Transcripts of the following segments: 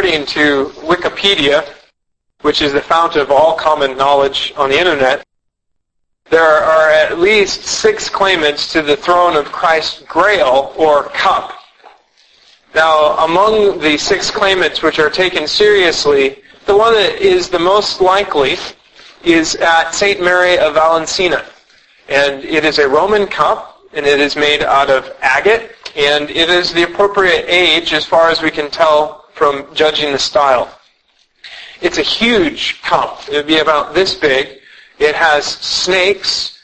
according to Wikipedia, which is the fount of all common knowledge on the internet, there are at least 6 claimants to the throne of Christ's Grail, or cup. Now, among the 6 claimants which are taken seriously, the one that is the most likely is at St. Mary of Valencina. And it is a Roman cup, and it is made out of agate, and it is the appropriate age as far as we can tell from judging the style. It's a huge cup. It would be about this big. It has snakes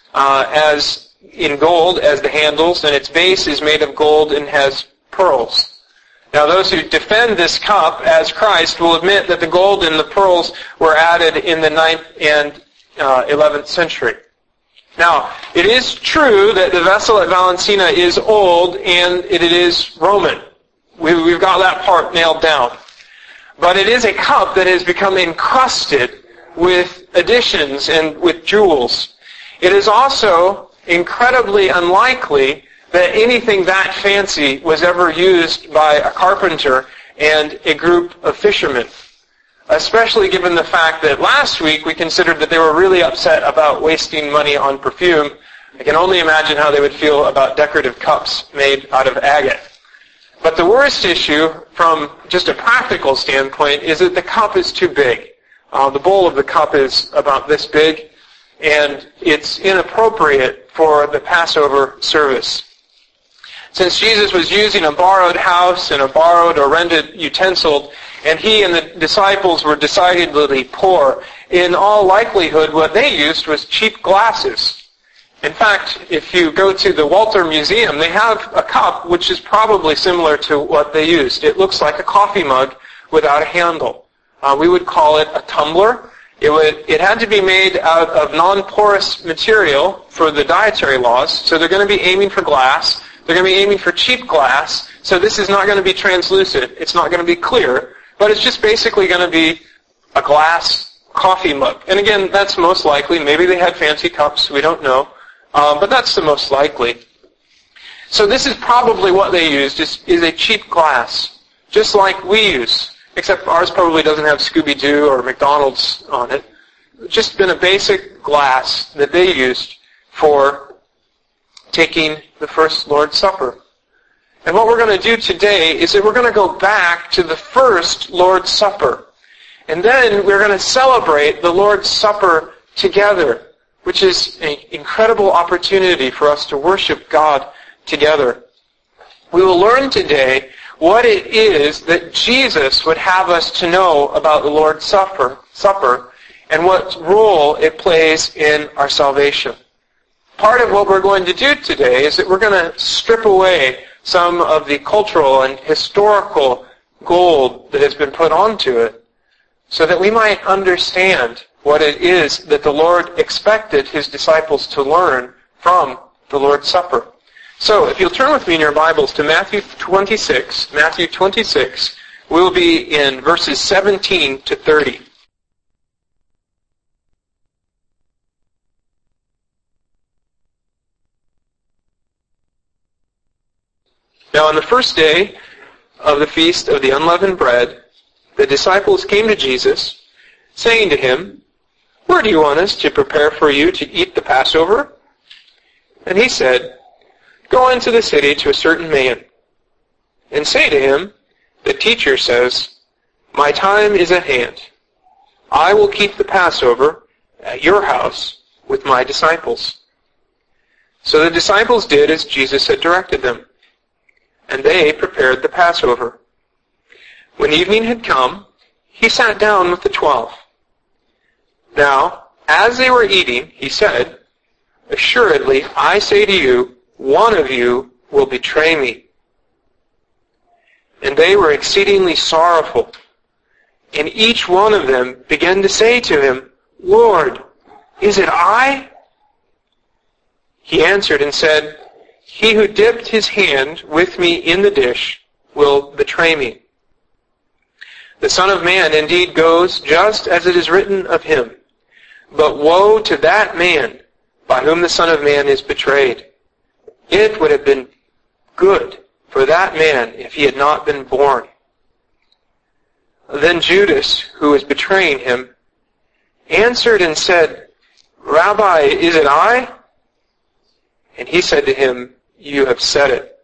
as in gold as the handles, and its base is made of gold and has pearls. Now, those who defend this cup as Christ will admit that the gold and the pearls were added in the 9th and 11th century. Now, it is true that the vessel at Valencina is old and it is Roman. We've got that part nailed down. But it is a cup that has become encrusted with additions and with jewels. It is also incredibly unlikely that anything that fancy was ever used by a carpenter and a group of fishermen, especially given the fact that last week we considered that they were really upset about wasting money on perfume. I can only imagine how they would feel about decorative cups made out of agate. But the worst issue from just a practical standpoint is that the cup is too big. The bowl of the cup is about this big, and it's inappropriate for the Passover service. Since Jesus was using a borrowed house and a borrowed or rented utensil, and he and the disciples were decidedly poor, in all likelihood what they used was cheap glasses. In fact, if you go to the Walter Museum, they have a cup which is probably similar to what they used. It looks like a coffee mug without a handle. We would call it a tumbler. It had to be made out of non-porous material for the dietary laws, so they're going to be aiming for glass. They're going to be aiming for cheap glass, so this is not going to be translucent. It's not going to be clear, but it's just basically going to be a glass coffee mug. And again, that's most likely. Maybe they had fancy cups. We don't know. But that's the most likely. So this is probably what they used, is a cheap glass, just like we use, except ours probably doesn't have Scooby-Doo or McDonald's on it. Just been a basic glass that they used for taking the first Lord's Supper. And what we're going to do today is that we're going to go back to the first Lord's Supper. And then we're going to celebrate the Lord's Supper together, which is an incredible opportunity for us to worship God together. We will learn today what it is that Jesus would have us to know about the Lord's Supper and what role it plays in our salvation. Part of what we're going to do today is that we're going to strip away some of the cultural and historical gold that has been put onto it so that we might understand what it is that the Lord expected His disciples to learn from the Lord's Supper. So, if you'll turn with me in your Bibles to Matthew 26, we'll be in verses 17 to 30. Now, on the first day of the feast of the unleavened bread, the disciples came to Jesus, saying to Him, "Where do you want us to prepare for you to eat the Passover?" And He said, "Go into the city to a certain man, and say to him, 'The teacher says, my time is at hand. I will keep the Passover at your house with my disciples.' So the disciples did as Jesus had directed them, and they prepared the Passover. When evening had come, He sat down with the 12. Now, as they were eating, He said, 'Assuredly, I say to you, one of you will betray me.' And they were exceedingly sorrowful. And each one of them began to say to Him, 'Lord, is it I?' He answered and said, 'He who dipped his hand with me in the dish will betray me. The Son of Man indeed goes just as it is written of Him. But woe to that man by whom the Son of Man is betrayed. It would have been good for that man if he had not been born.' Then Judas, who was betraying him, answered and said, Rabbi, is it I? And he said to him, You have said it.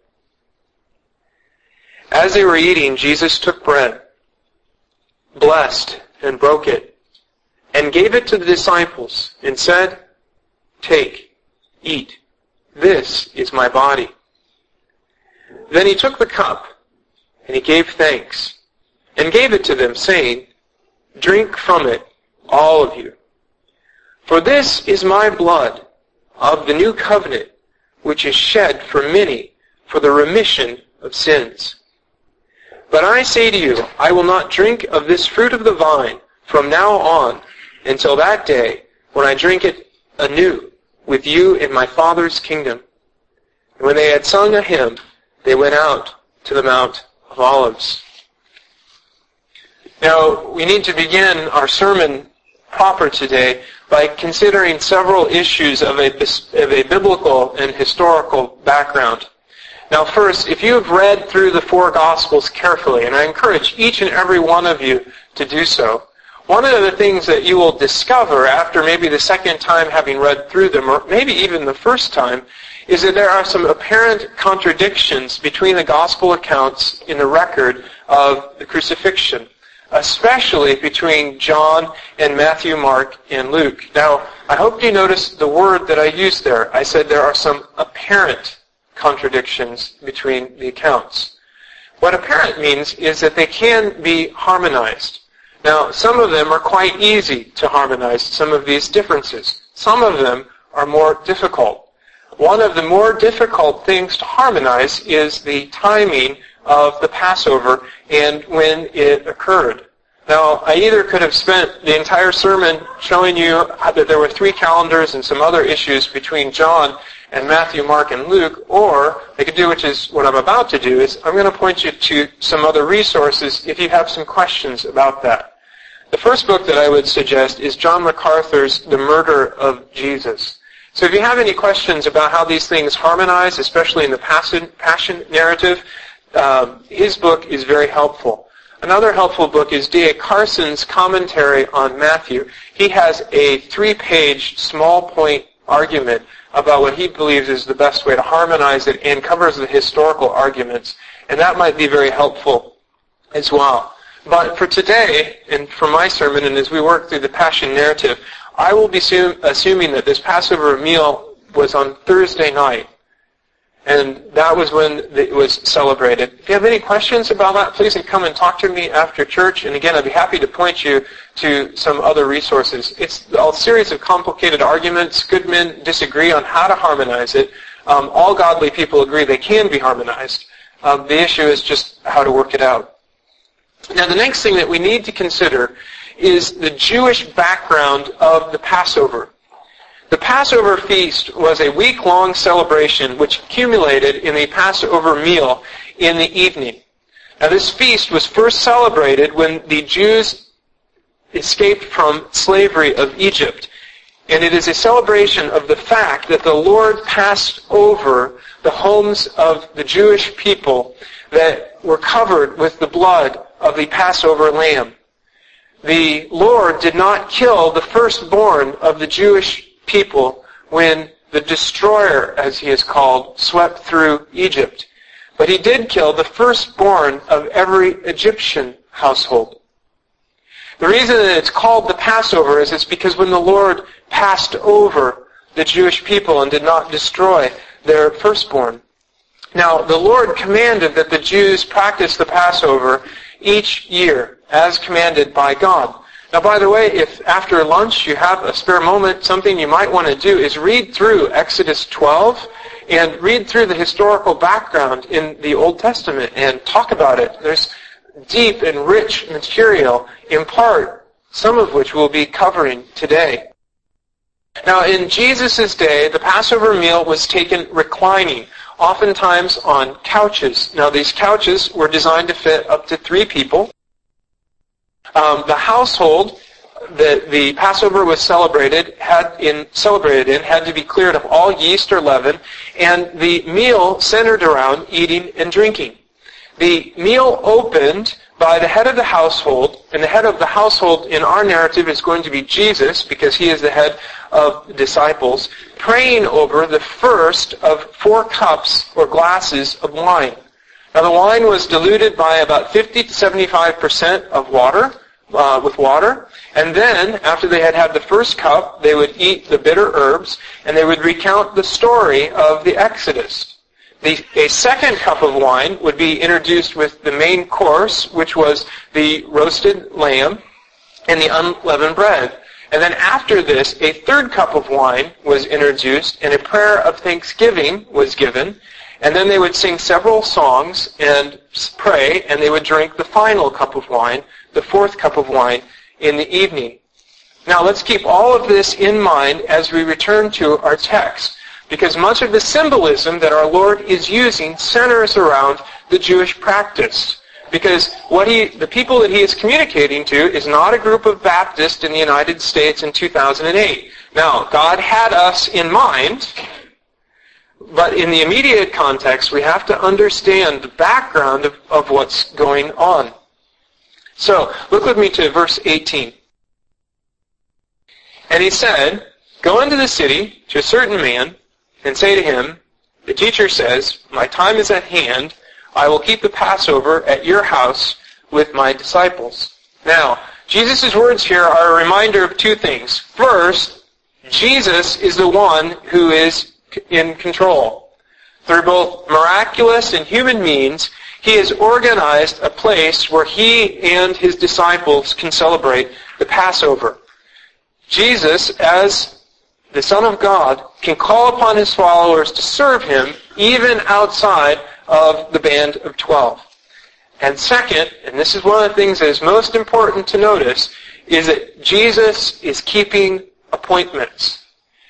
As they were eating, Jesus took bread, blessed and broke it, and gave it to the disciples, and said, Take, eat, this is my body. Then he took the cup, and he gave thanks, and gave it to them, saying, Drink from it, all of you. For this is my blood of the new covenant, which is shed for many for the remission of sins. But I say to you, I will not drink of this fruit of the vine from now on until that day when I drink it anew with you in my Father's kingdom. And when they had sung a hymn, they went out to the Mount of Olives. Now, we need to begin our sermon proper today by considering several issues of a biblical and historical background. Now, first, if you have read through the four Gospels carefully, and I encourage each and every one of you to do so, one of the things that you will discover after maybe the second time having read through them, or maybe even the first time, is that there are some apparent contradictions between the Gospel accounts in the record of the crucifixion, especially between John and Matthew, Mark, and Luke. Now, I hope you noticed the word that I used there. I said there are some apparent contradictions between the accounts. What apparent means is that they can be harmonized. Now, some of them are quite easy to harmonize, some of these differences. Some of them are more difficult. One of the more difficult things to harmonize is the timing of the Passover and when it occurred. Now, I either could have spent the entire sermon showing you that there were 3 calendars and some other issues between John and Matthew, Mark, and Luke, or I could do, which is what I'm about to do, is I'm going to point you to some other resources if you have some questions about that. The first book that I would suggest is John MacArthur's The Murder of Jesus. So if you have any questions about how these things harmonize, especially in the Passion narrative, his book is very helpful. Another helpful book is D.A. Carson's commentary on Matthew. He has a 3-page small point argument about what he believes is the best way to harmonize it and covers the historical arguments. And that might be very helpful as well. But for today, and for my sermon, and as we work through the Passion narrative, I will be assuming that this Passover meal was on Thursday night. And that was when it was celebrated. If you have any questions about that, please come and talk to me after church. And again, I'd be happy to point you to some other resources. It's a series of complicated arguments. Good men disagree on how to harmonize it. All godly people agree they can be harmonized. The issue is just how to work it out. Now, the next thing that we need to consider is the Jewish background of the Passover. The Passover feast was a week-long celebration which accumulated in the Passover meal in the evening. Now, this feast was first celebrated when the Jews escaped from slavery of Egypt. And it is a celebration of the fact that the Lord passed over the homes of the Jewish people that were covered with the blood of the Passover lamb. The Lord did not kill the firstborn of the Jewish people when the destroyer, as he is called, swept through Egypt. But he did kill the firstborn of every Egyptian household. The reason that it's called the Passover is it's because when the Lord passed over the Jewish people and did not destroy their firstborn. Now, the Lord commanded that the Jews practice the Passover each year, as commanded by God. Now, by the way, if after lunch you have a spare moment, something you might want to do is read through Exodus 12 and read through the historical background in the Old Testament and talk about it. There's deep and rich material, in part, some of which we'll be covering today. Now, in Jesus' day, the Passover meal was taken reclining, oftentimes on couches. Now, these couches were designed to fit up to 3 people. The household that the Passover was celebrated in had to be cleared of all yeast or leaven, and the meal centered around eating and drinking. the meal opened by the head of the household, and the head of the household in our narrative is going to be Jesus, because he is the head of the disciples, praying over the first of 4 cups or glasses of wine. Now the wine was diluted by about 50 to 75% of water, with water, and then after they had the first cup, they would eat the bitter herbs, and they would recount the story of the Exodus. A second cup of wine would be introduced with the main course, which was the roasted lamb and the unleavened bread. And then after this, a third cup of wine was introduced, and a prayer of thanksgiving was given. And then they would sing several songs and pray, and they would drink the final cup of wine, the 4th cup of wine, in the evening. Now let's keep all of this in mind as we return to our text, because much of the symbolism that our Lord is using centers around the Jewish practice. Because the people that he is communicating to is not a group of Baptists in the United States in 2008. Now, God had us in mind, but in the immediate context, we have to understand the background of what's going on. So, look with me to verse 18. And he said, "Go into the city to a certain man, and say to him, the teacher says, my time is at hand. I will keep the Passover at your house with my disciples." Now, Jesus' words here are a reminder of 2 things. First, Jesus is the one who is in control. Through both miraculous and human means, he has organized a place where he and his disciples can celebrate the Passover. Jesus, as the Son of God, can call upon his followers to serve him even outside of the band of 12. And second, and this is one of the things that is most important to notice, is that Jesus is keeping appointments.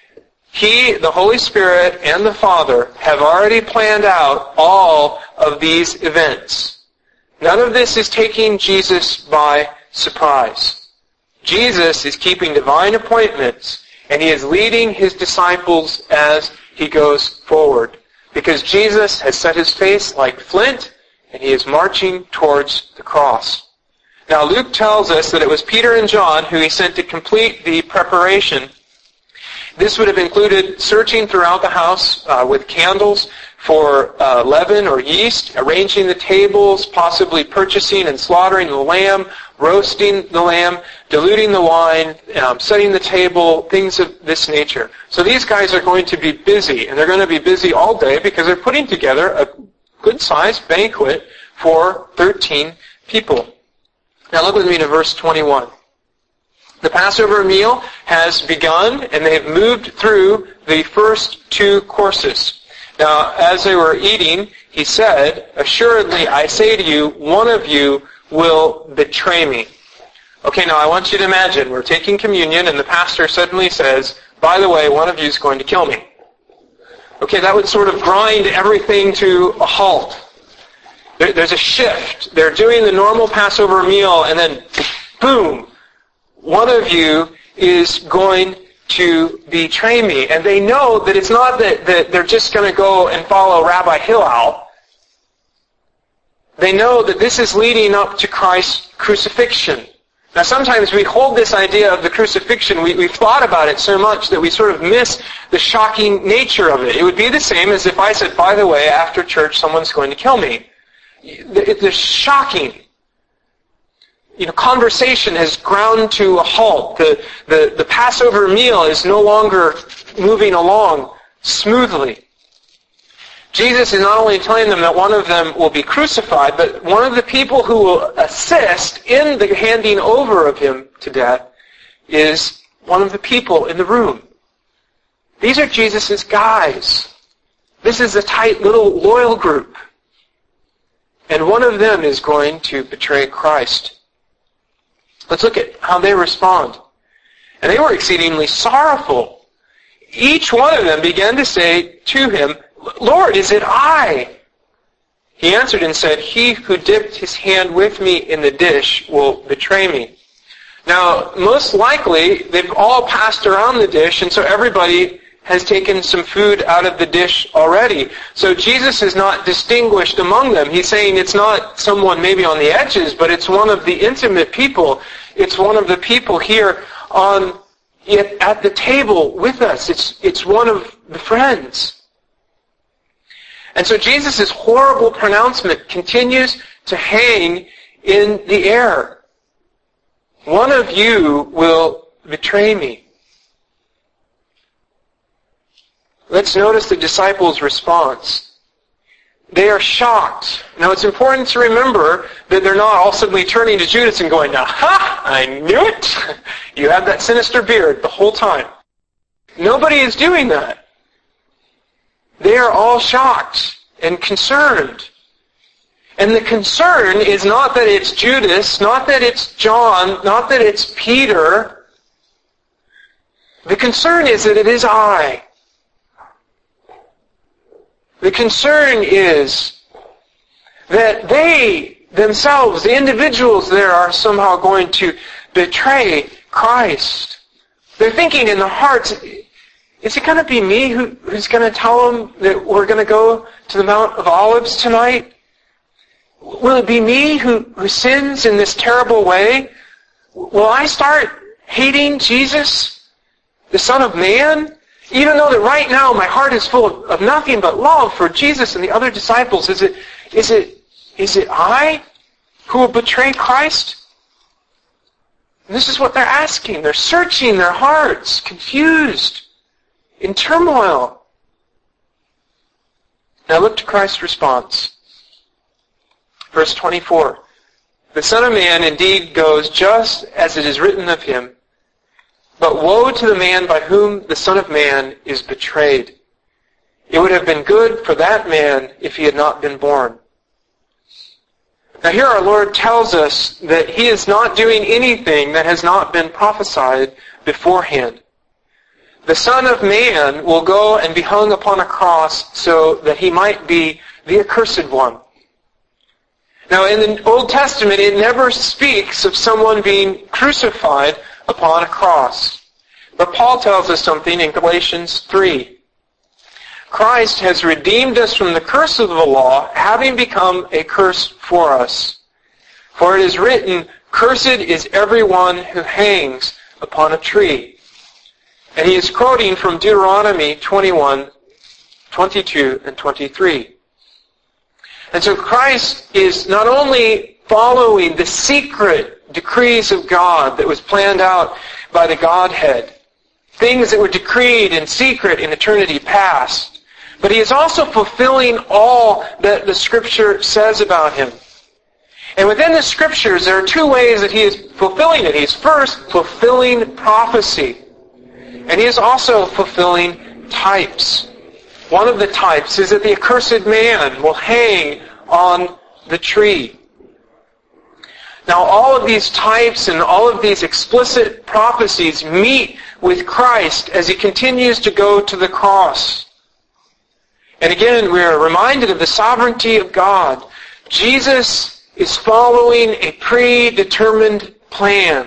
He, the Holy Spirit, and the Father have already planned out all of these events. None of this is taking Jesus by surprise. Jesus is keeping divine appointments, and he is leading his disciples as he goes forward. Because Jesus has set his face like flint, and he is marching towards the cross. Now Luke tells us that it was Peter and John who he sent to complete the preparation. This would have included searching throughout the house with candles for leaven or yeast, arranging the tables, possibly purchasing and slaughtering the lamb, roasting the lamb, diluting the wine, setting the table, things of this nature. So these guys are going to be busy, and they're going to be busy all day because they're putting together a good-sized banquet for 13 people. Now look with me to verse 21. The Passover meal has begun, and they have moved through the first 2 courses. Now, as they were eating, he said, "Assuredly, I say to you, one of you will betray me." Okay, now I want you to imagine, we're taking communion, and the pastor suddenly says, "By the way, one of you is going to kill me." Okay, that would sort of grind everything to a halt. There's a shift. They're doing the normal Passover meal, and then, boom, one of you is going to betray me. And they know that it's not that they're just going to go and follow Rabbi Hillel. They know that this is leading up to Christ's crucifixion. Now sometimes we hold this idea of the crucifixion, we've thought about it so much that we sort of miss the shocking nature of it. It would be the same as if I said, "By the way, after church someone's going to kill me." It's shocking. Conversation has ground to a halt. The Passover meal is no longer moving along smoothly. Jesus is not only telling them that one of them will be crucified, but one of the people who will assist in the handing over of him to death is one of the people in the room. These are Jesus' guys. This is a tight little loyal group. And one of them is going to betray Christ. Let's look at how they respond. And they were exceedingly sorrowful. Each one of them began to say to him, "Lord, is it I?" He answered and said, "He who dipped his hand with me in the dish will betray me." Now, most likely, they've all passed around the dish, and so everybody has taken some food out of the dish already. So Jesus is not distinguished among them. He's saying it's not someone maybe on the edges, but it's one of the intimate people. It's one of the people here at the table with us. It's one of the friends. And so Jesus' horrible pronouncement continues to hang in the air. One of you will betray me. Let's notice the disciples' response. They are shocked. Now it's important to remember that they're not all suddenly turning to Judas and going, "Aha! I knew it! You had that sinister beard the whole time." Nobody is doing that. They are all shocked and concerned. And the concern is not that it's Judas, not that it's John, not that it's Peter. The concern is that it is I. The concern is that they themselves, the individuals there, are somehow going to betray Christ. They're thinking in their hearts, is it going to be me who's going to tell them that we're going to go to the Mount of Olives tonight? Will it be me who sins in this terrible way? Will I start hating Jesus, the Son of Man? Even though that right now my heart is full of nothing but love for Jesus and the other disciples, is it I who will betray Christ? And this is what they're asking. They're searching their hearts, confused, in turmoil. Now look to Christ's response. Verse 24. The Son of Man indeed goes just as it is written of him. But woe to the man by whom the Son of Man is betrayed. It would have been good for that man if he had not been born. Now here our Lord tells us that he is not doing anything that has not been prophesied beforehand. The Son of Man will go and be hung upon a cross so that he might be the accursed one. Now in the Old Testament it never speaks of someone being crucified upon a cross. But Paul tells us something in Galatians 3. Christ has redeemed us from the curse of the law, having become a curse for us. For it is written, "Cursed is everyone who hangs upon a tree." And he is quoting from Deuteronomy 21, 22, and 23. And so Christ is not only following the secret decrees of God that was planned out by the Godhead, things that were decreed in secret in eternity past, but he is also fulfilling all that the Scripture says about him. And within the Scriptures, there are two ways that he is fulfilling it. He is first fulfilling prophecy, and he is also fulfilling types. One of the types is that the accursed man will hang on the tree. Now all of these types and all of these explicit prophecies meet with Christ as he continues to go to the cross. And again, we are reminded of the sovereignty of God. Jesus is following a predetermined plan.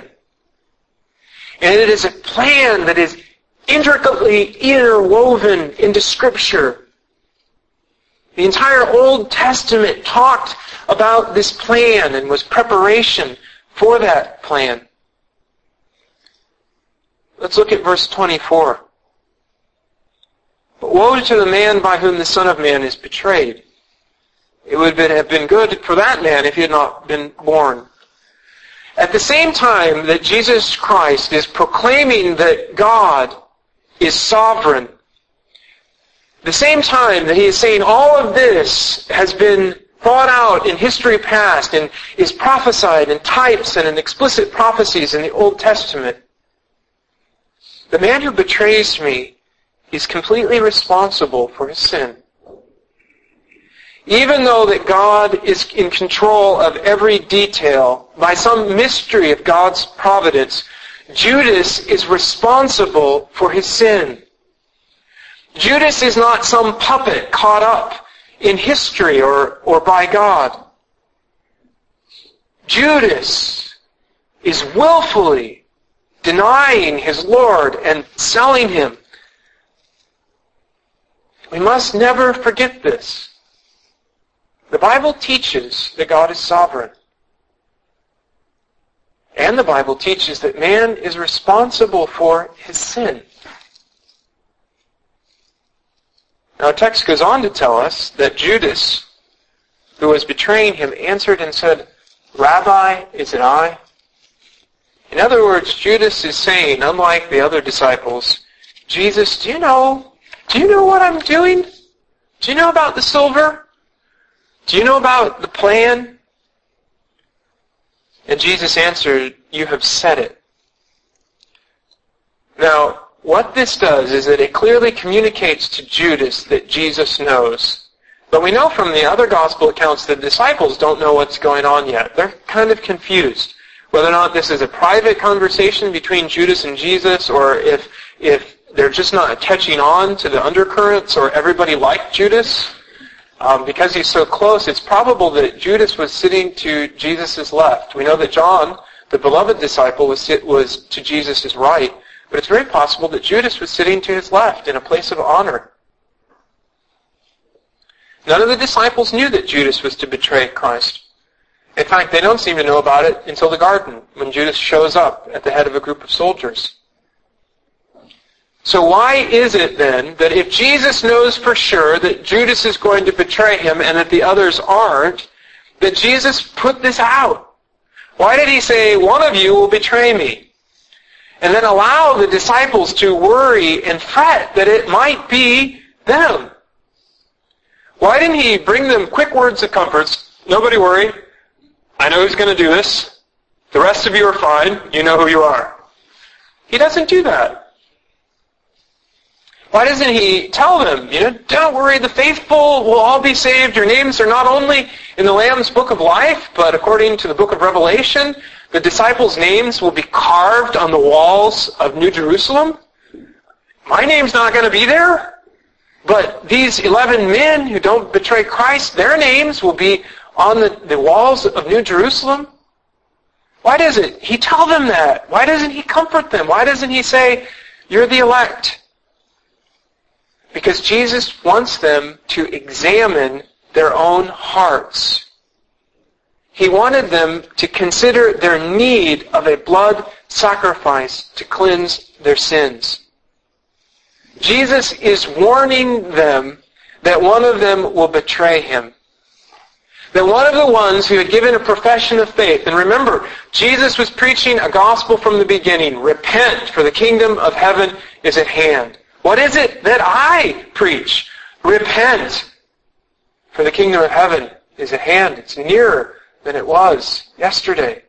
And it is a plan that is intricately interwoven into Scripture. The entire Old Testament talked about this plan and was preparation for that plan. Let's look at verse 24. But woe to the man by whom the Son of Man is betrayed. It would have been good for that man if he had not been born. At the same time that Jesus Christ is proclaiming that God is sovereign, the same time that he is saying all of this has been thought out in history past and is prophesied in types and in explicit prophecies in the Old Testament, the man who betrays me is completely responsible for his sin. Even though that God is in control of every detail, by some mystery of God's providence, Judas is responsible for his sin. Judas is not some puppet caught up in history or by God. Judas is willfully denying his Lord and selling him We must never forget this. The Bible teaches that God is sovereign. And the Bible teaches that man is responsible for his sin. Now, our text goes on to tell us that Judas, who was betraying him, answered and said, "Rabbi, is it I?" In other words, Judas is saying, unlike the other disciples, "Jesus, do you know what I'm doing? Do you know about the silver? Do you know about the plan?" And Jesus answered, "You have said it." Now, what this does is that it clearly communicates to Judas that Jesus knows. But we know from the other gospel accounts that the disciples don't know what's going on yet. They're kind of confused whether or not this is a private conversation between Judas and Jesus, or if they're just not catching on to the undercurrents, or everybody liked Judas. Because he's so close, it's probable that Judas was sitting to Jesus' left. We know that John, the beloved disciple, was to Jesus' right. But it's very possible that Judas was sitting to his left in a place of honor. None of the disciples knew that Judas was to betray Christ. In fact, they don't seem to know about it until the garden, when Judas shows up at the head of a group of soldiers. So why is it then that if Jesus knows for sure that Judas is going to betray him and that the others aren't, that Jesus put this out? Why did he say, "One of you will betray me"? And then allow the disciples to worry and fret that it might be them? Why didn't he bring them quick words of comfort? "Nobody worry. I know who's going to do this. The rest of you are fine. You know who you are." He doesn't do that. Why doesn't he tell them, "Don't worry, the faithful will all be saved. Your names are not only in the Lamb's book of life, but according to the book of Revelation, the disciples' names will be carved on the walls of New Jerusalem. My name's not going to be there, but these 11 men who don't betray Christ, their names will be on the walls of New Jerusalem." Why doesn't he tell them that? Why doesn't he comfort them? Why doesn't he say, "You're the elect"? Because Jesus wants them to examine their own hearts. He wanted them to consider their need of a blood sacrifice to cleanse their sins. Jesus is warning them that one of them will betray him. That one of the ones who had given a profession of faith, and remember, Jesus was preaching a gospel from the beginning, "Repent, for the kingdom of heaven is at hand." What is it that I preach? Repent, for the kingdom of heaven is at hand. It's nearer than it was yesterday.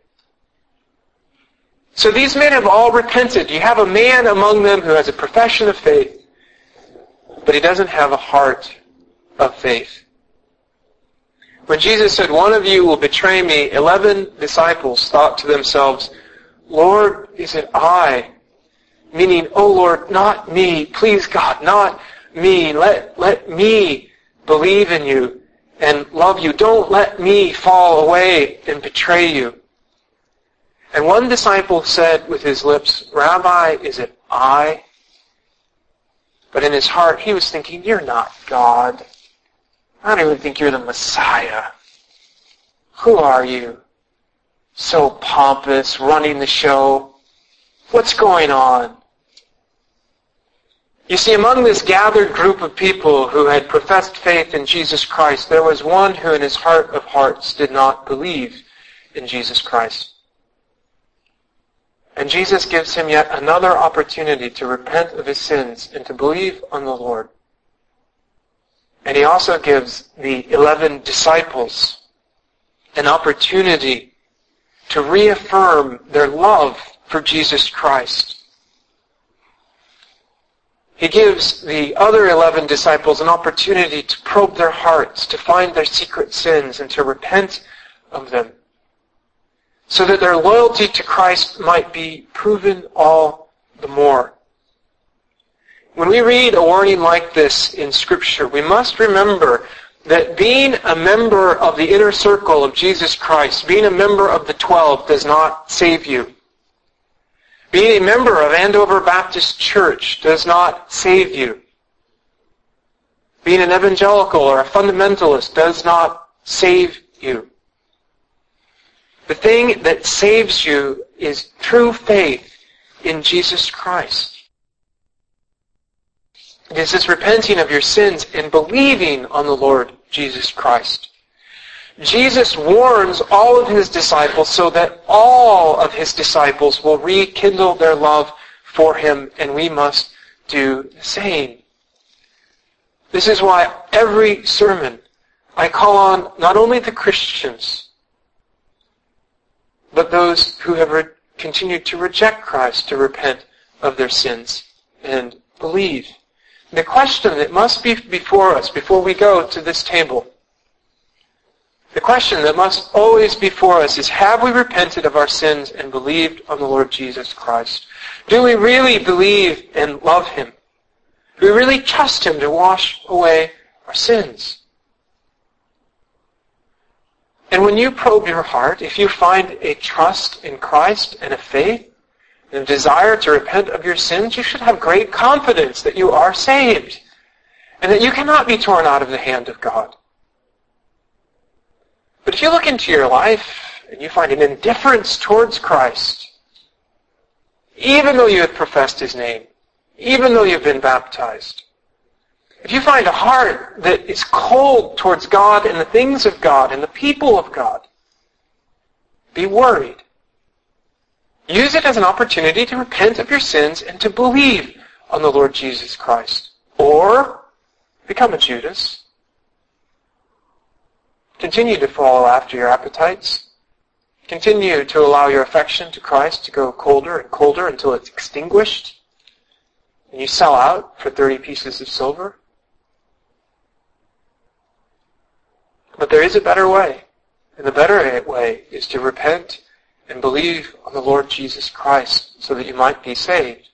So these men have all repented. You have a man among them who has a profession of faith, but he doesn't have a heart of faith. When Jesus said, "One of you will betray me," 11 disciples thought to themselves, "Lord, is it I?" Meaning, "Oh Lord, not me. Please God, not me. Let me believe in you and love you. Don't let me fall away and betray you." And one disciple said with his lips, "Rabbi, is it I?" But in his heart, he was thinking, "You're not God. I don't even think you're the Messiah. Who are you? So pompous, running the show. What's going on?" You see, among this gathered group of people who had professed faith in Jesus Christ, there was one who in his heart of hearts did not believe in Jesus Christ. And Jesus gives him yet another opportunity to repent of his sins and to believe on the Lord. And he also gives the 11 disciples an opportunity to reaffirm their love for Jesus Christ. He gives the other 11 disciples an opportunity to probe their hearts, to find their secret sins, and to repent of them, so that their loyalty to Christ might be proven all the more. When we read a warning like this in Scripture, we must remember that being a member of the inner circle of Jesus Christ, being a member of the 12, does not save you. Being a member of Andover Baptist Church does not save you. Being an evangelical or a fundamentalist does not save you. The thing that saves you is true faith in Jesus Christ. It is this repenting of your sins and believing on the Lord Jesus Christ. Jesus warns all of his disciples so that all of his disciples will rekindle their love for him, and we must do the same. This is why every sermon I call on not only the Christians, but those who have continued to reject Christ to repent of their sins and believe. The question that must be before us before we go to this table, the question that must always be before us is, have we repented of our sins and believed on the Lord Jesus Christ? Do we really believe and love him? Do we really trust him to wash away our sins? And when you probe your heart, if you find a trust in Christ and a faith and a desire to repent of your sins, you should have great confidence that you are saved and that you cannot be torn out of the hand of God. But if you look into your life and you find an indifference towards Christ, even though you have professed his name, even though you've been baptized, if you find a heart that is cold towards God and the things of God and the people of God, be worried. Use it as an opportunity to repent of your sins and to believe on the Lord Jesus Christ. Or become a Judas. Continue to follow after your appetites. Continue to allow your affection to Christ to go colder and colder until it's extinguished. And you sell out for 30 pieces of silver. But there is a better way. And the better way is to repent and believe on the Lord Jesus Christ so that you might be saved.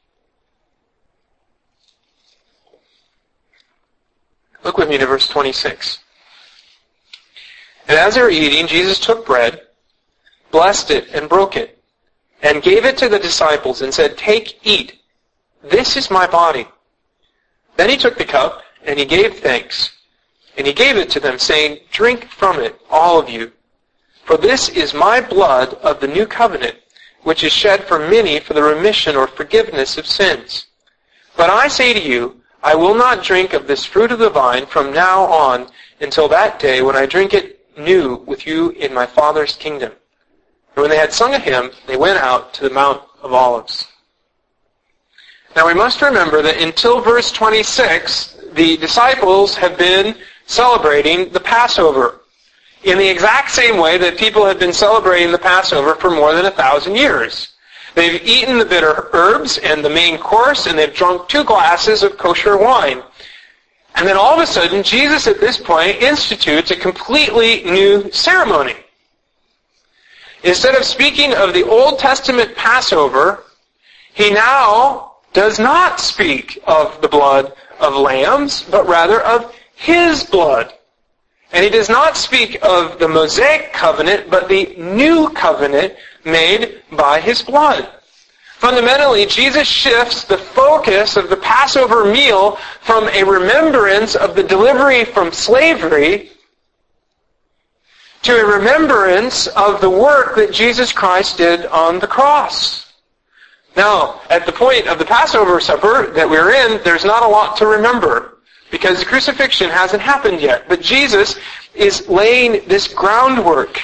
Look with me to verse 26. And as they were eating, Jesus took bread, blessed it, and broke it, and gave it to the disciples and said, "Take, eat. This is my body." Then he took the cup, and he gave thanks. And he gave it to them, saying, "Drink from it, all of you. For this is my blood of the new covenant, which is shed for many for the remission or forgiveness of sins. But I say to you, I will not drink of this fruit of the vine from now on until that day when I drink it new with you in my Father's kingdom." And when they had sung a hymn, they went out to the Mount of Olives. Now we must remember that until verse 26, the disciples have been celebrating the Passover in the exact same way that people have been celebrating the Passover for more than 1,000 years. They've eaten the bitter herbs and the main course, and they've drunk 2 glasses of kosher wine. And then all of a sudden, Jesus at this point institutes a completely new ceremony. Instead of speaking of the Old Testament Passover, he now does not speak of the blood of lambs, but rather of his blood. And he does not speak of the Mosaic covenant, but the new covenant made by his blood. Fundamentally, Jesus shifts the focus of the Passover meal from a remembrance of the delivery from slavery to a remembrance of the work that Jesus Christ did on the cross. Now, at the point of the Passover supper that we're in, there's not a lot to remember, because the crucifixion hasn't happened yet. But Jesus is laying this groundwork.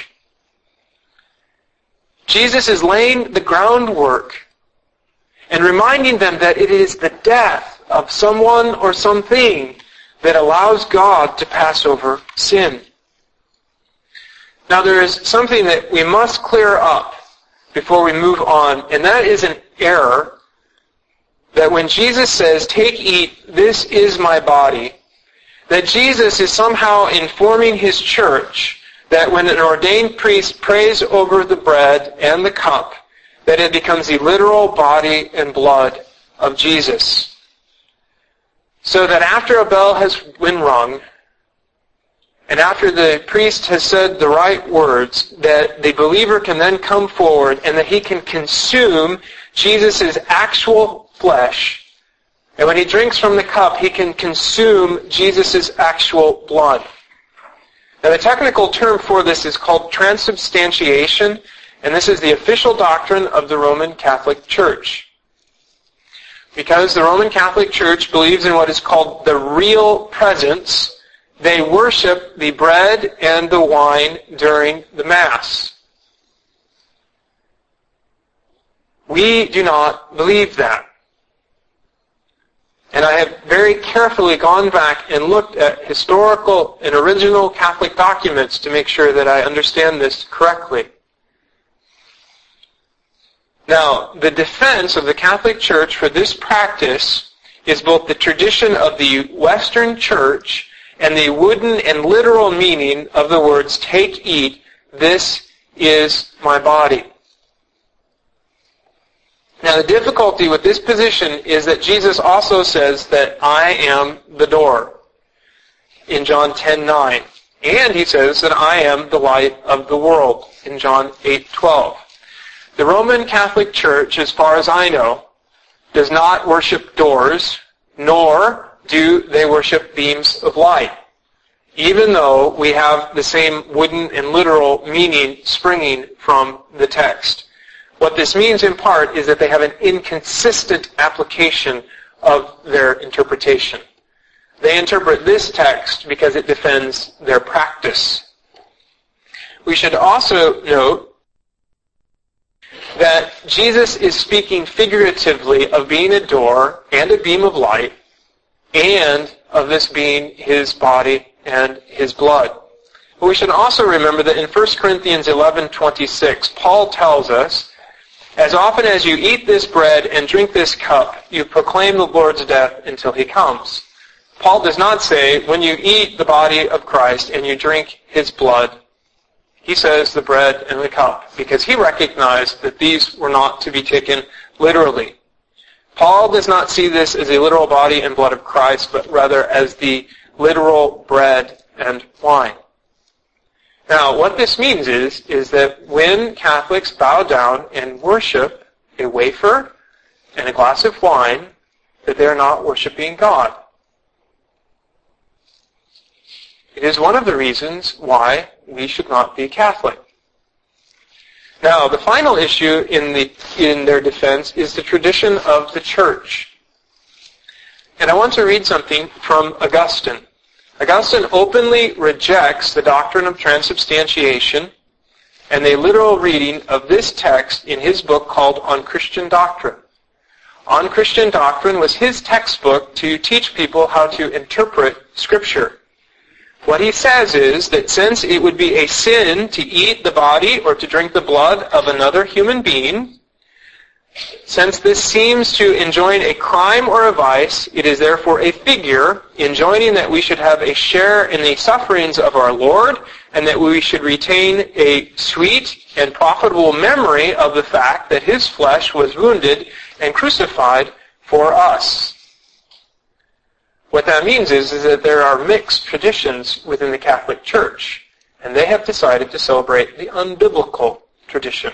Jesus is laying the groundwork and reminding them that it is the death of someone or something that allows God to pass over sin. Now there is something that we must clear up before we move on, and that is an error that when Jesus says, "Take, eat, this is my body," that Jesus is somehow informing his church that when an ordained priest prays over the bread and the cup, that it becomes the literal body and blood of Jesus. So that after a bell has been rung, and after the priest has said the right words, that the believer can then come forward and that he can consume Jesus' actual flesh And when he drinks from the cup, he can consume Jesus' actual blood. Now the technical term for this is called transubstantiation, and this is the official doctrine of the Roman Catholic Church. Because the Roman Catholic Church believes in what is called the real presence, they worship the bread and the wine during the Mass. We do not believe that. And I have very carefully gone back and looked at historical and original Catholic documents to make sure that I understand this correctly. Now, the defense of the Catholic Church for this practice is both the tradition of the Western Church and the wooden and literal meaning of the words, "Take, eat, this is my body." Now the difficulty with this position is that Jesus also says that I am the door in John 10:9. And he says that I am the light of the world in John 8:12. The Roman Catholic Church, as far as I know, does not worship doors, nor do they worship beams of light, even though we have the same wooden and literal meaning springing from the text. What this means in part is that they have an inconsistent application of their interpretation. They interpret this text because it defends their practice. We should also note that Jesus is speaking figuratively of being a door and a beam of light, and of this being his body and his blood. But we should also remember that in 1 Corinthians 11:26, Paul tells us, "As often as you eat this bread and drink this cup, you proclaim the Lord's death until he comes." Paul does not say, when you eat the body of Christ and you drink his blood. He says the bread and the cup, because he recognized that these were not to be taken literally. Paul does not see this as a literal body and blood of Christ, but rather as the literal bread and wine. Now, what this means is that when Catholics bow down and worship a wafer and a glass of wine, that they are not worshiping God. It is one of the reasons why we should not be Catholic. Now, the final issue in their defense is the tradition of the Church. And I want to read something from Augustine. Augustine openly rejects the doctrine of transubstantiation and a literal reading of this text in his book called On Christian Doctrine. On Christian Doctrine was his textbook to teach people how to interpret Scripture. What he says is that since it would be a sin to eat the body or to drink the blood of another human being, since this seems to enjoin a crime or a vice, it is therefore a figure enjoining that we should have a share in the sufferings of our Lord, and that we should retain a sweet and profitable memory of the fact that his flesh was wounded and crucified for us. What that means is that there are mixed traditions within the Catholic Church, and they have decided to celebrate the unbiblical tradition.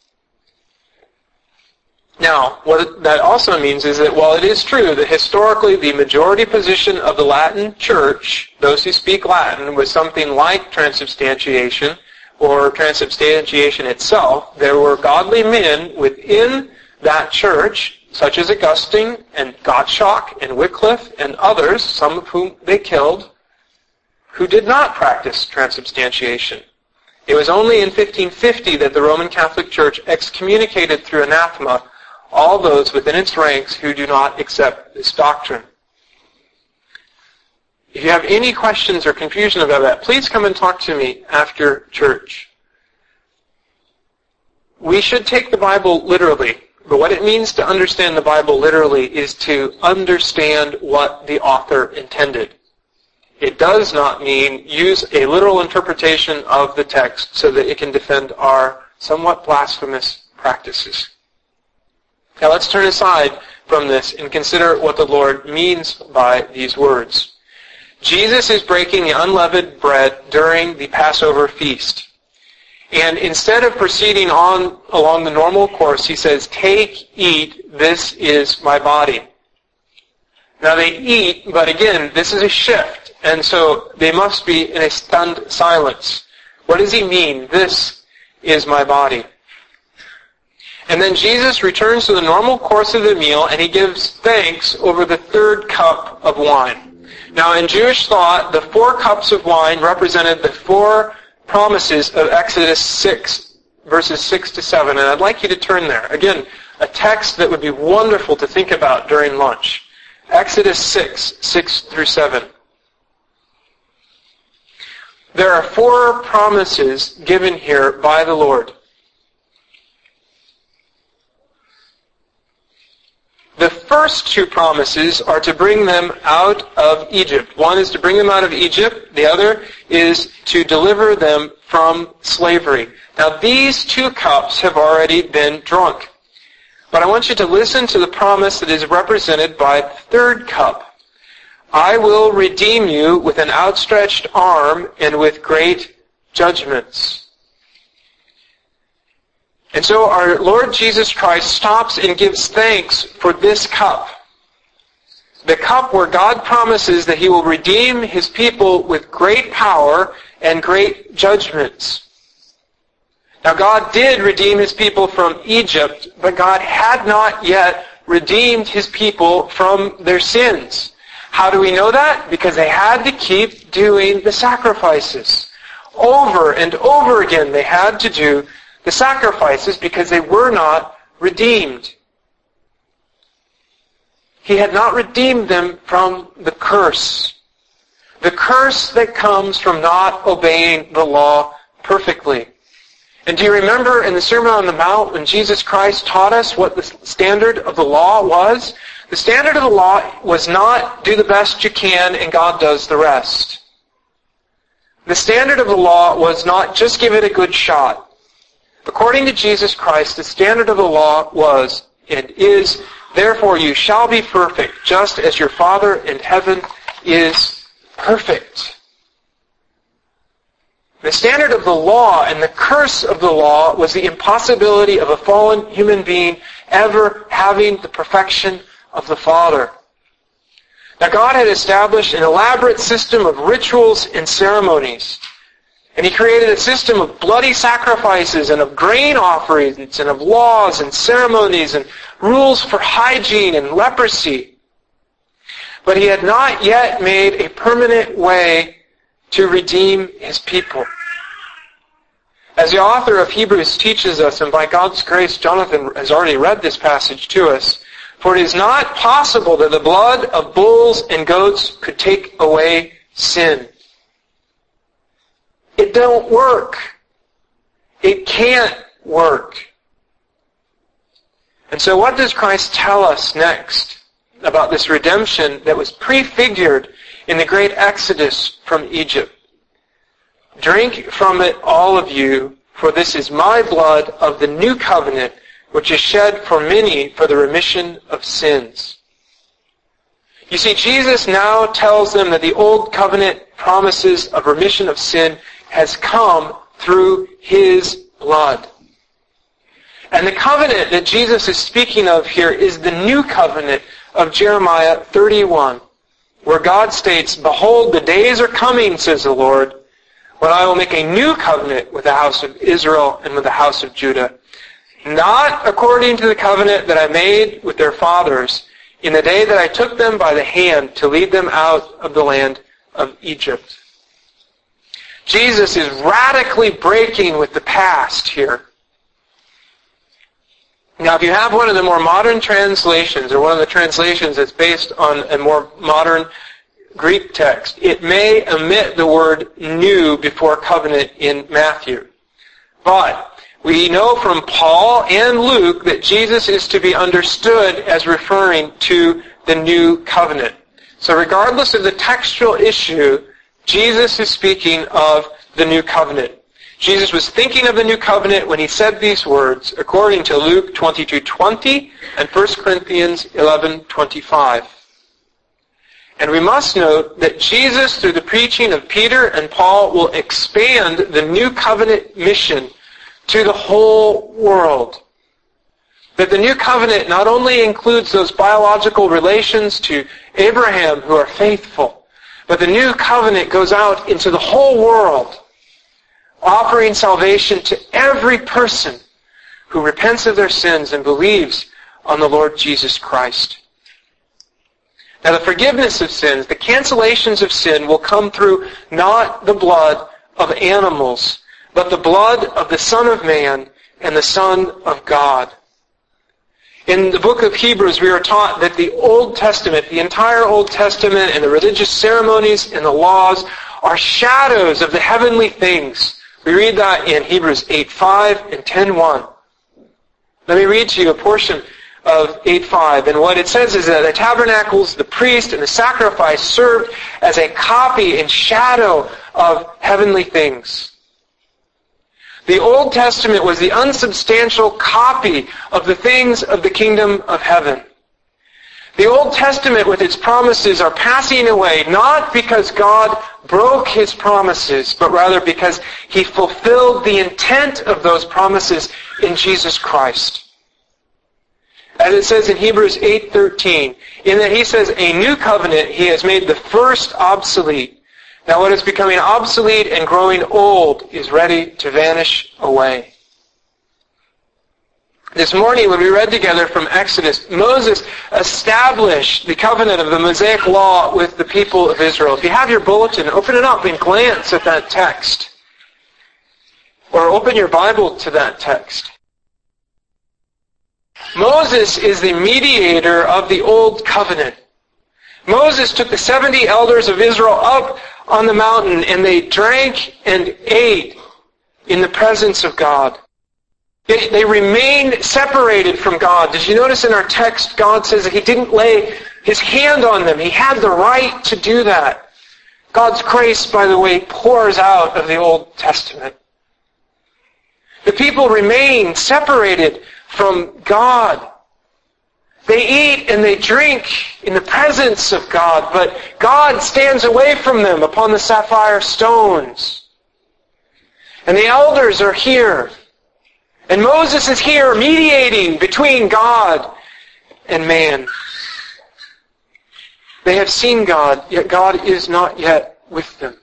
Now, what that also means is that while it is true that historically the majority position of the Latin Church, those who speak Latin, was something like transubstantiation or transubstantiation itself, there were godly men within that church, such as Augustine and Gottschalk and Wycliffe and others, some of whom they killed, who did not practice transubstantiation. It was only in 1550 that the Roman Catholic Church excommunicated through anathema all those within its ranks who do not accept this doctrine. If you have any questions or confusion about that, please come and talk to me after church. We should take the Bible literally, but what it means to understand the Bible literally is to understand what the author intended. It does not mean use a literal interpretation of the text so that it can defend our somewhat blasphemous practices. Now let's turn aside from this and consider what the Lord means by these words. Jesus is breaking the unleavened bread during the Passover feast. And instead of proceeding on along the normal course, he says, "Take, eat, this is my body." Now they eat, but again, this is a shift, and so they must be in a stunned silence. What does he mean? This is my body. And then Jesus returns to the normal course of the meal, and he gives thanks over the third cup of wine. Now in Jewish thought, the 4 cups of wine represented the 4 promises of Exodus 6, verses 6 to 7, and I'd like you to turn there. Again, a text that would be wonderful to think about during lunch. Exodus 6, 6 through 7. There are 4 promises given here by the Lord. The first 2 promises are to bring them out of Egypt. One is to bring them out of Egypt. The other is to deliver them from slavery. Now these 2 cups have already been drunk. But I want you to listen to the promise that is represented by the third cup. I will redeem you with an outstretched arm and with great judgments. And so our Lord Jesus Christ stops and gives thanks for this cup. The cup where God promises that he will redeem his people with great power and great judgments. Now God did redeem his people from Egypt, but God had not yet redeemed his people from their sins. How do we know that? Because they had to keep doing the sacrifices. Over and over again they had to do the sacrifices because they were not redeemed. He had not redeemed them from the curse. The curse that comes from not obeying the law perfectly. And do you remember in the Sermon on the Mount when Jesus Christ taught us what the standard of the law was? The standard of the law was not do the best you can and God does the rest. The standard of the law was not just give it a good shot. According to Jesus Christ, the standard of the law was and is, therefore you shall be perfect, just as your Father in heaven is perfect. The standard of the law and the curse of the law was the impossibility of a fallen human being ever having the perfection of the Father. Now God had established an elaborate system of rituals and ceremonies. And he created a system of bloody sacrifices and of grain offerings and of laws and ceremonies and rules for hygiene and leprosy. But he had not yet made a permanent way to redeem his people. As the author of Hebrews teaches us, and by God's grace, Jonathan has already read this passage to us, for it is not possible that the blood of bulls and goats could take away sin. It don't work. It can't work. And so what does Christ tell us next about this redemption that was prefigured in the great exodus from Egypt? Drink from it, all of you, for this is my blood of the new covenant, which is shed for many for the remission of sins. You see, Jesus now tells them that the old covenant promises of remission of sin has come through his blood. And the covenant that Jesus is speaking of here is the new covenant of Jeremiah 31, where God states, "Behold, the days are coming, says the Lord, when I will make a new covenant with the house of Israel and with the house of Judah, not according to the covenant that I made with their fathers in the day that I took them by the hand to lead them out of the land of Egypt." Jesus is radically breaking with the past here. Now, if you have one of the more modern translations, or one of the translations that's based on a more modern Greek text, it may omit the word new before covenant in Matthew. But we know from Paul and Luke that Jesus is to be understood as referring to the new covenant. So regardless of the textual issue, Jesus is speaking of the new covenant. Jesus was thinking of the new covenant when he said these words, according to Luke 22:20 and 1 Corinthians 11:25. And we must note that Jesus, through the preaching of Peter and Paul, will expand the new covenant mission to the whole world. That the new covenant not only includes those biological relations to Abraham who are faithful, but the new covenant goes out into the whole world, offering salvation to every person who repents of their sins and believes on the Lord Jesus Christ. Now the forgiveness of sins, the cancellations of sin will come through not the blood of animals, but the blood of the Son of Man and the Son of God. In the book of Hebrews, we are taught that the Old Testament, the entire Old Testament and the religious ceremonies and the laws are shadows of the heavenly things. We read that in Hebrews 8:5 and 10:1. Let me read to you a portion of 8:5. And what it says is that the tabernacles, the priest, and the sacrifice served as a copy and shadow of heavenly things. The Old Testament was the unsubstantial copy of the things of the kingdom of heaven. The Old Testament with its promises are passing away, not because God broke His promises, but rather because He fulfilled the intent of those promises in Jesus Christ. As it says in Hebrews 8:13, in that He says, a new covenant He has made the first obsolete. Now what is becoming obsolete and growing old is ready to vanish away. This morning when we read together from Exodus, Moses established the covenant of the Mosaic Law with the people of Israel. If you have your bulletin, open it up and glance at that text. Or open your Bible to that text. Moses is the mediator of the Old Covenant. Moses took the 70 elders of Israel up on the mountain, and they drank and ate in the presence of God. They remained separated from God. Did you notice in our text, God says that He didn't lay His hand on them. He had the right to do that. God's grace, by the way, pours out of the Old Testament. The people remain separated from God. They eat and they drink in the presence of God, but God stands away from them upon the sapphire stones. And the elders are here. And Moses is here mediating between God and man. They have seen God, yet God is not yet with them.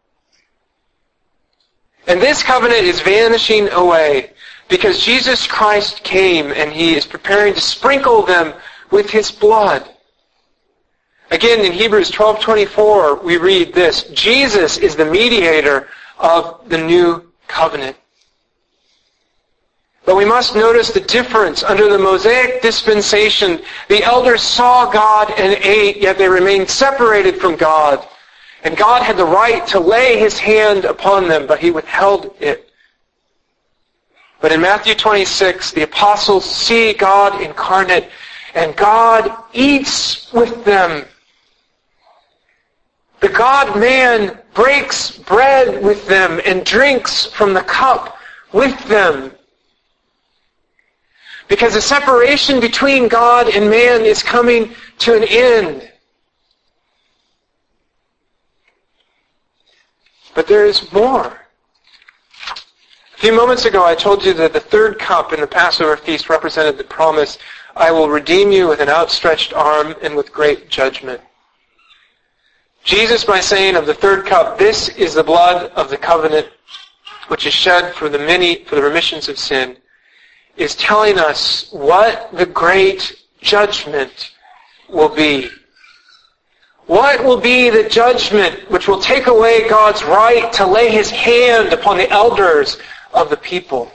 And this covenant is vanishing away because Jesus Christ came and He is preparing to sprinkle them with His blood. Again, in Hebrews 12:24, we read this, Jesus is the mediator of the new covenant. But we must notice the difference. Under the Mosaic dispensation, the elders saw God and ate, yet they remained separated from God. And God had the right to lay His hand upon them, but He withheld it. But in Matthew 26, the apostles see God incarnate, and God eats with them. The God-man breaks bread with them and drinks from the cup with them. Because the separation between God and man is coming to an end. But there is more. A few moments ago I told you that the third cup in the Passover feast represented the promise, I will redeem you with an outstretched arm and with great judgment. Jesus, by saying of the third cup, this is the blood of the covenant which is shed for the remissions of sin, is telling us what the great judgment will be. What will be the judgment which will take away God's right to lay His hand upon the elders of the people?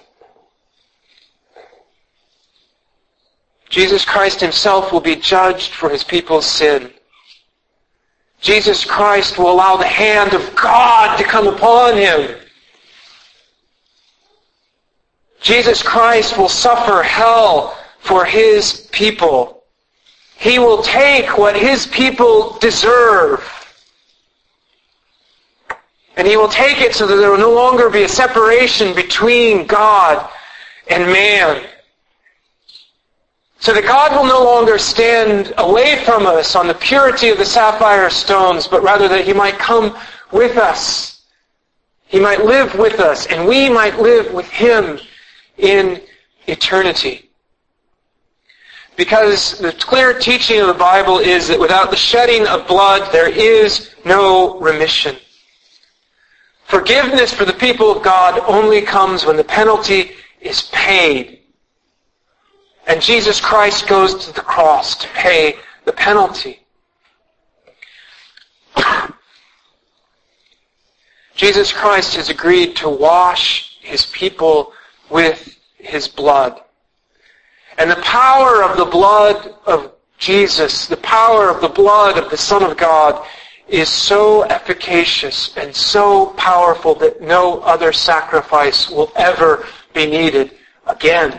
Jesus Christ Himself will be judged for His people's sin. Jesus Christ will allow the hand of God to come upon Him. Jesus Christ will suffer hell for His people. He will take what His people deserve. And He will take it so that there will no longer be a separation between God and man. So that God will no longer stand away from us on the purity of the sapphire stones, but rather that He might come with us. He might live with us, and we might live with Him in eternity. Because the clear teaching of the Bible is that without the shedding of blood, there is no remission. Forgiveness for the people of God only comes when the penalty is paid. And Jesus Christ goes to the cross to pay the penalty. Jesus Christ has agreed to wash His people with His blood. And the power of the blood of Jesus, the power of the blood of the Son of God, is so efficacious and so powerful that no other sacrifice will ever be needed again.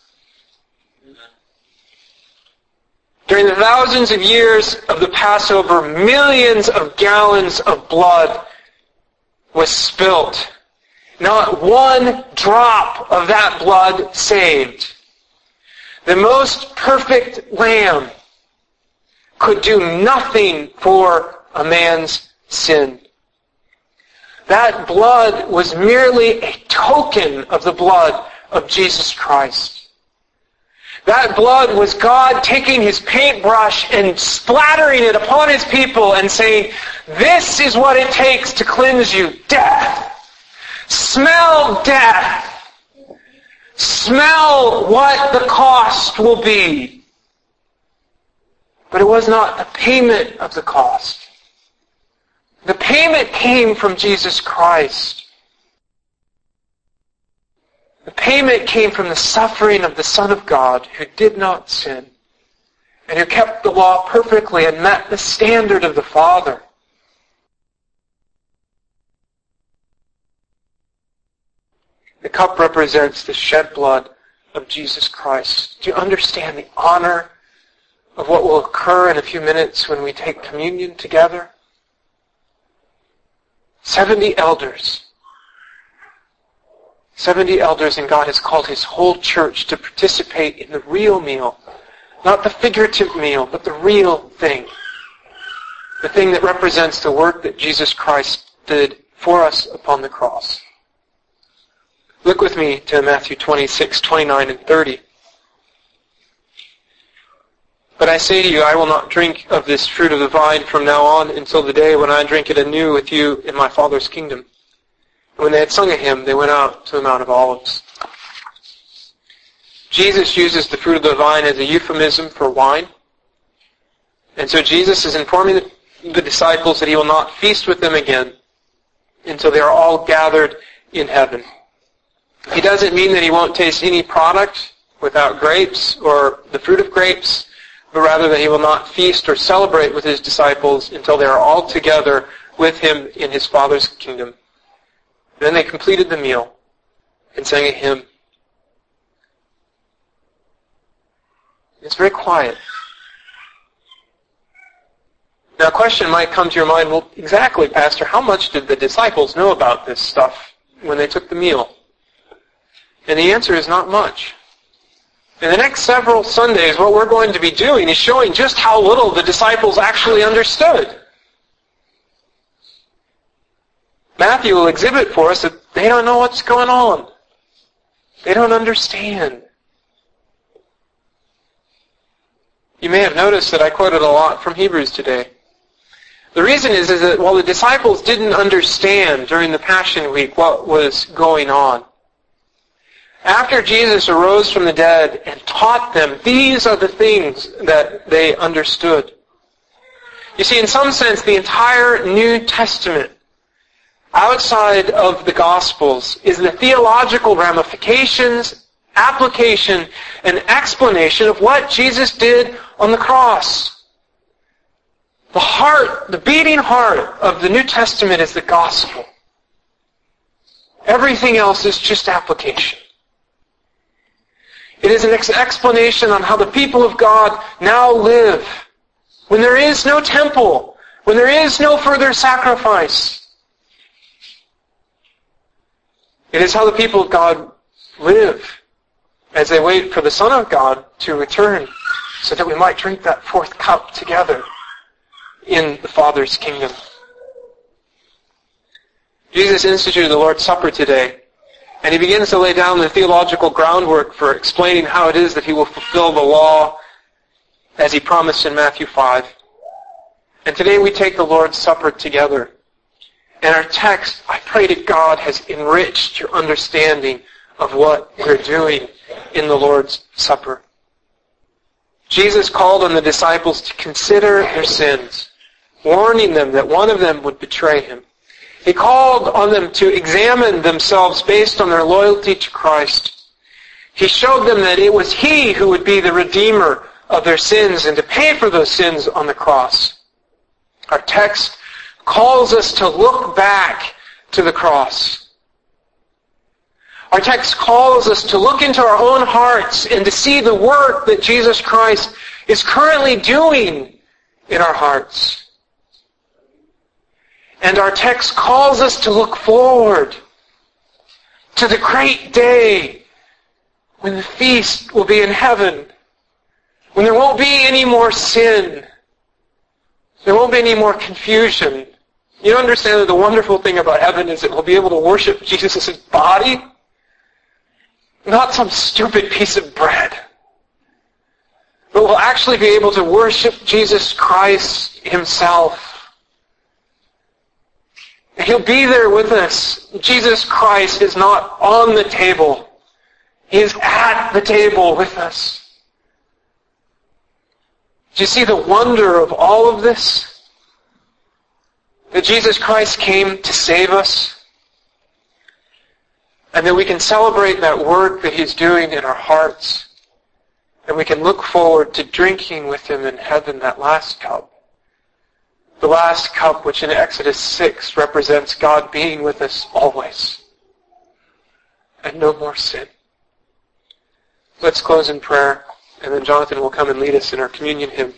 During the thousands of years of the Passover, millions of gallons of blood was spilt. Not one drop of that blood saved. The most perfect lamb could do nothing for a man's sin. That blood was merely a token of the blood of Jesus Christ. That blood was God taking His paintbrush and splattering it upon His people and saying, "This is what it takes to cleanse you. Death. Smell death. Smell what the cost will be." But it was not the payment of the cost. The payment came from Jesus Christ. The payment came from the suffering of the Son of God who did not sin and who kept the law perfectly and met the standard of the Father. The cup represents the shed blood of Jesus Christ. Do you understand the honor of what will occur in a few minutes when we take communion together? 70 elders. 70 elders, and God has called His whole church to participate in the real meal. Not the figurative meal, but the real thing. The thing that represents the work that Jesus Christ did for us upon the cross. Look with me to Matthew 26, 29, and 30. "But I say to you, I will not drink of this fruit of the vine from now on until the day when I drink it anew with you in my Father's kingdom." And when they had sung a hymn, they went out to the Mount of Olives. Jesus uses the fruit of the vine as a euphemism for wine. And so Jesus is informing the disciples that He will not feast with them again until they are all gathered in heaven. He doesn't mean that He won't taste any product without grapes or the fruit of grapes, but rather that He will not feast or celebrate with His disciples until they are all together with Him in His Father's kingdom. Then they completed the meal and sang a hymn. It's very quiet. Now a question might come to your mind, well, exactly, Pastor, how much did the disciples know about this stuff when they took the meal? And the answer is not much. In the next several Sundays, what we're going to be doing is showing just how little the disciples actually understood. Matthew will exhibit for us that they don't know what's going on. They don't understand. You may have noticed that I quoted a lot from Hebrews today. The reason is that while the disciples didn't understand during the Passion Week what was going on, after Jesus arose from the dead and taught them, these are the things that they understood. You see, in some sense, the entire New Testament, outside of the Gospels, is the theological ramifications, application, and explanation of what Jesus did on the cross. The heart, the beating heart of the New Testament is the Gospel. Everything else is just application. It is an explanation on how the people of God now live. When there is no temple, when there is no further sacrifice. It is how the people of God live as they wait for the Son of God to return so that we might drink that fourth cup together in the Father's kingdom. Jesus instituted the Lord's Supper today, and He begins to lay down the theological groundwork for explaining how it is that He will fulfill the law as He promised in Matthew 5. And today we take the Lord's Supper together. And our text, I pray to God, has enriched your understanding of what we're doing in the Lord's Supper. Jesus called on the disciples to consider their sins, warning them that one of them would betray Him. He called on them to examine themselves based on their loyalty to Christ. He showed them that it was He who would be the Redeemer of their sins and to pay for those sins on the cross. Our text calls us to look back to the cross. Our text calls us to look into our own hearts and to see the work that Jesus Christ is currently doing in our hearts. And our text calls us to look forward to the great day when the feast will be in heaven, when there won't be any more sin, there won't be any more confusion. You understand that the wonderful thing about heaven is that we'll be able to worship Jesus' body, not some stupid piece of bread, but we'll actually be able to worship Jesus Christ Himself. He'll be there with us. Jesus Christ is not on the table. He is at the table with us. Do you see the wonder of all of this? That Jesus Christ came to save us, and that we can celebrate that work that He's doing in our hearts, and we can look forward to drinking with Him in heaven that last cup. The last cup which in Exodus 6 represents God being with us always, and no more sin. Let's close in prayer, and then Jonathan will come and lead us in our communion hymn.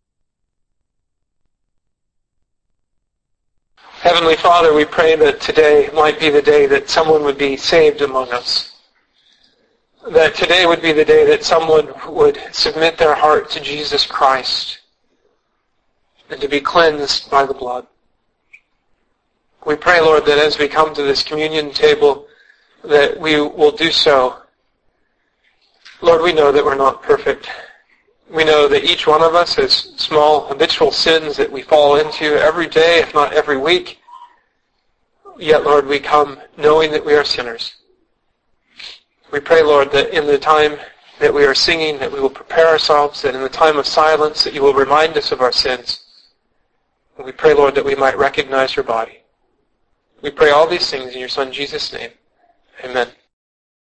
Heavenly Father, we pray that today might be the day that someone would be saved among us. That today would be the day that someone would submit their heart to Jesus Christ and to be cleansed by the blood. We pray, Lord, that as we come to this communion table, that we will do so. Lord, we know that we're not perfect. We know that each one of us has small habitual sins that we fall into every day, if not every week. Yet, Lord, we come knowing that we are sinners. We pray, Lord, that in the time that we are singing, that we will prepare ourselves, that in the time of silence, that you will remind us of our sins. And we pray, Lord, that we might recognize your body. We pray all these things in your Son, Jesus' name. Amen.